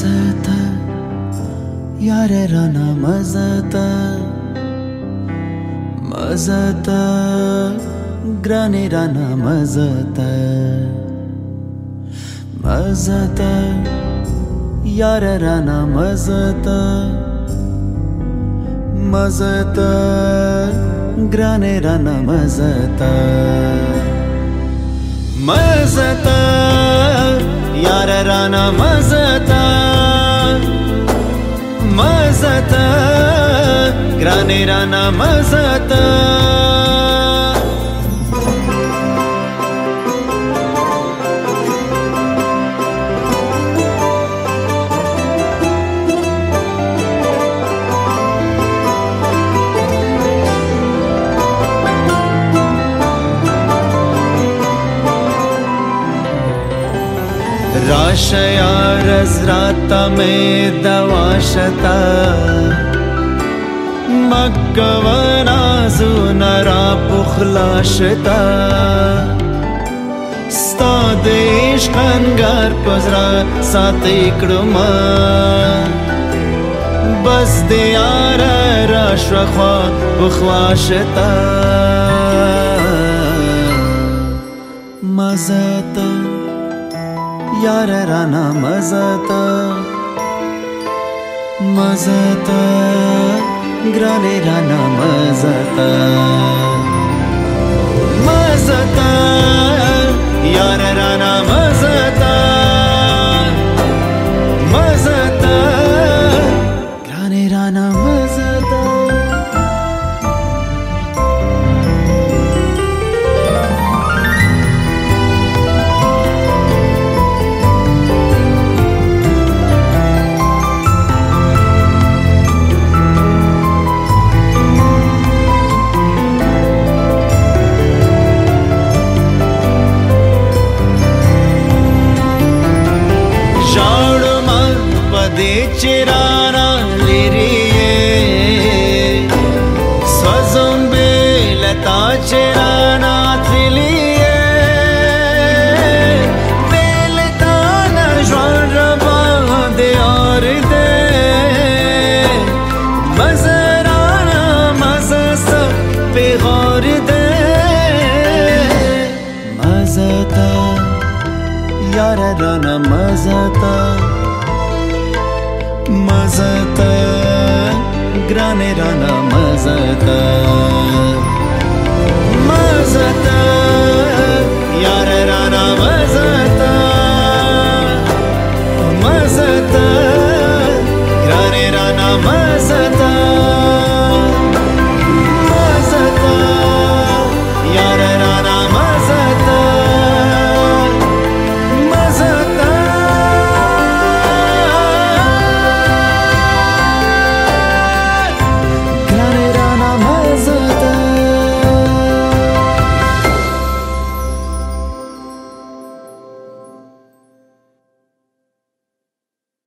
मज़ता यारे राना मज़ता मज़ता ग्राने राना मज़ता मज़ता यारे राना मज़ता मज़ता ग्राने राना मज़ता मज़ता यारे राना मज़ता मज़ता ग्राने राना मज़ता राशया रजराता में दवाशता मक्कवना जुनरा पुखलाशता स्तादेश खनगार पजरा सातिकडमा बस दियार राश्रखवा बुखवाशता मज़ता यारे राना मज़ता मज़ता ग्राने राना मज़ता मज़ता यारे राना मज़ता मज़ता ग्राने राना मज़ता चिराना लिरिये स्वज़ुम्बे लता चिराना थिलिये बेलता नजर बांधे और दे मज़राना मज़सा पे गौर दे मज़ता यारे राना मज़ता